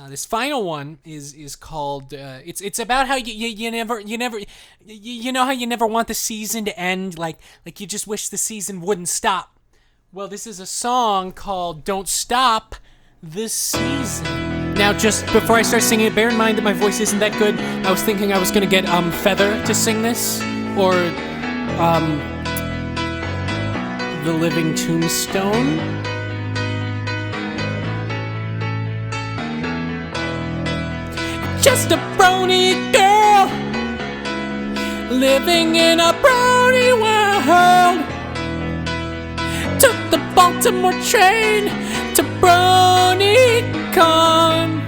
This final one is called. It's about how you never you know how you never want the season to end, like you just wish the season wouldn't stop. Well, this is a song called "Don't Stop This Season." Now, just before I start singing it, bear in mind that my voice isn't that good. I was thinking I was gonna get Feather to sing this, or The Living Tombstone. Just a brony girl living in a brony world. Took the Baltimore train to BronyCon.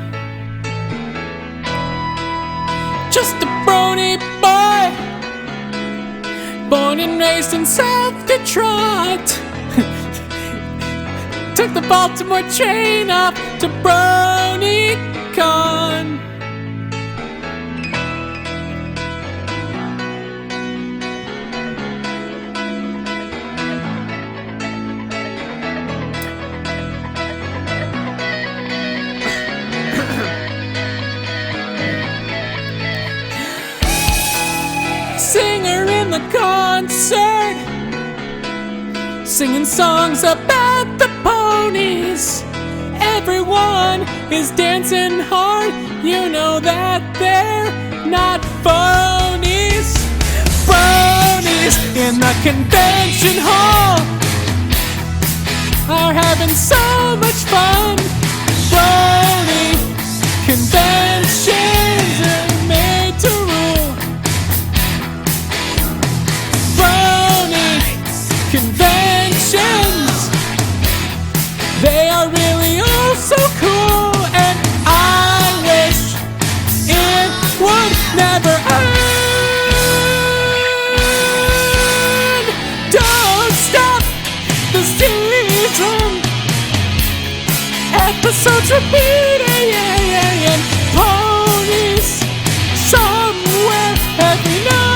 Just a brony boy, born and raised in South Detroit. Took the Baltimore train up to BronyCon. Singer in the concert, singing songs about the ponies. Everyone is dancing hard, you know that they're not phonies. Bronies in the convention hall are having so much fun. Brony conventions are made to rule. Conventions, they are really all so cool, and I wish it would never end. Don't stop the season, episodes repeating, and ponies somewhere every night.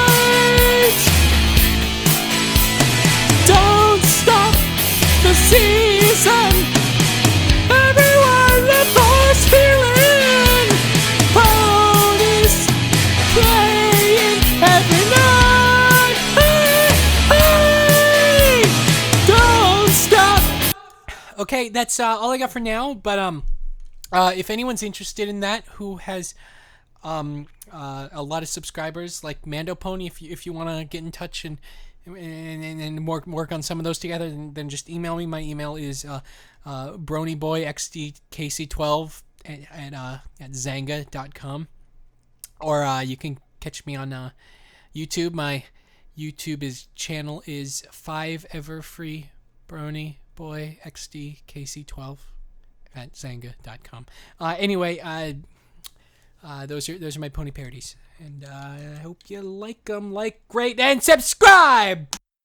The season, everyone the boys feeling, ponies playing every night. Hey, don't stop. Okay, that's all I got for now. But if anyone's interested in that, who has a lot of subscribers like Mando Pony, if you want to get in touch and work on some of those together, then just email me. My email is bronyboyxdkc12 at zanga.com, or you can catch me on YouTube. My YouTube channel is 5everfree brony boy xdkc12 at zanga.com. Anyway, those are my pony parodies, and I hope you like them, great, and subscribe.